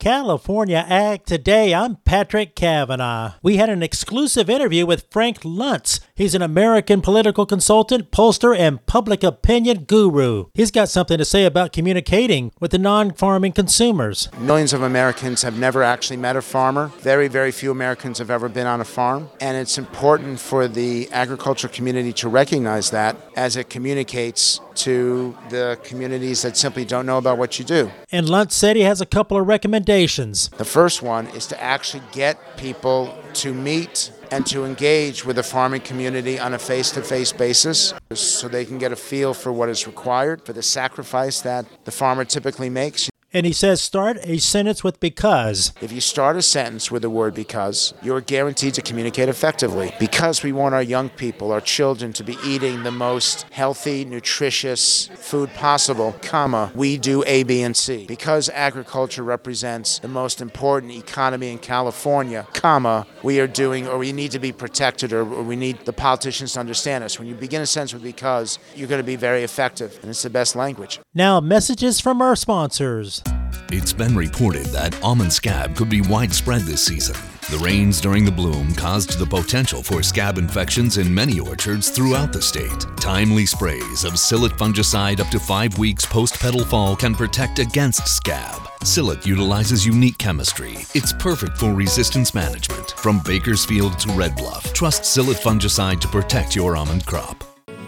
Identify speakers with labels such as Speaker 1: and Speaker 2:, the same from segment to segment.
Speaker 1: California Ag Today. I'm Patrick Cavanaugh. We had an exclusive interview with Frank Luntz. He's an American political consultant, pollster, and public opinion guru. He's got something to say about communicating with the non-farming consumers.
Speaker 2: Millions of Americans have never actually met a farmer. Very, very few Americans have ever been on a farm. And it's important for the agricultural community to recognize that as it communicates to the communities that simply don't know about what you do.
Speaker 1: And Luntz said he has a couple of recommendations.
Speaker 2: The first one is to actually get people to meet and to engage with the farming community on a face-to-face basis so they can get a feel for what is required, for the sacrifice that the farmer typically makes.
Speaker 1: And he says start a sentence with because.
Speaker 2: If you start a sentence with the word because, you're guaranteed to communicate effectively. Because we want our young people, our children, to be eating the most healthy, nutritious food possible, comma, we do A, B, and C. Because agriculture represents the most important economy in California, comma, we are doing, or we need to be protected, or we need the politicians to understand us. When you begin a sentence with because, you're going to be very effective, and it's the best language.
Speaker 1: Now, messages from our sponsors.
Speaker 3: It's been reported that almond scab could be widespread this season. The rains during the bloom caused the potential for scab infections in many orchards throughout the state. Timely sprays of Cillit fungicide up to 5 weeks post-petal fall can protect against scab. Cillit utilizes unique chemistry. It's perfect for resistance management. From Bakersfield to Red Bluff, trust Cillit fungicide to protect your almond crop.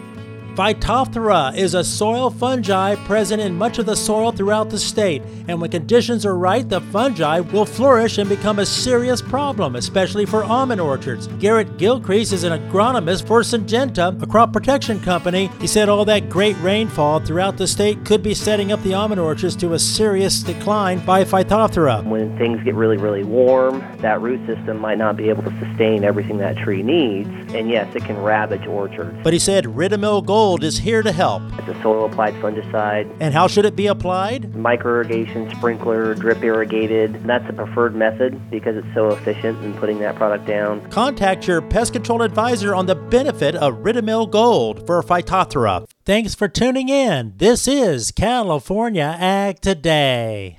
Speaker 1: Phytophthora is a soil fungi present in much of the soil throughout the state, and when conditions are right, the fungi will flourish and become a serious problem, especially for almond orchards. Garrett Gilcrease is an agronomist for Syngenta, a crop protection company. He said all that great rainfall throughout the state could be setting up the almond orchards to a serious decline by Phytophthora.
Speaker 4: When things get really, really warm, that root system might not be able to sustain everything that tree needs, and yes, it can ravage orchards.
Speaker 1: But he said Ridamil Gold is here to help.
Speaker 4: It's a soil-applied fungicide.
Speaker 1: And how should it be applied?
Speaker 4: Micro-irrigation, sprinkler, drip irrigated. That's the preferred method because it's so efficient in putting that product down.
Speaker 1: Contact your pest control advisor on the benefit of Ridamil Gold for Phytophthora. Thanks for tuning in. This is California Ag Today.